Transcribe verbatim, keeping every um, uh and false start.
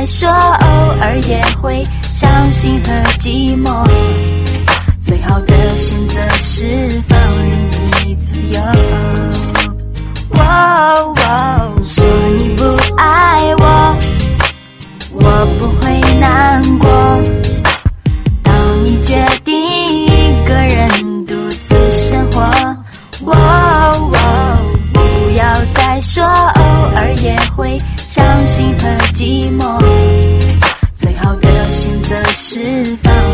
说偶尔也会伤心和寂寞，最好的选择是放任你自由。哦哦，说你不爱我，我不会难过。当你决定一个人独自生活，哦哦，不要再说偶尔也会伤心和寂寞，最好的选择是放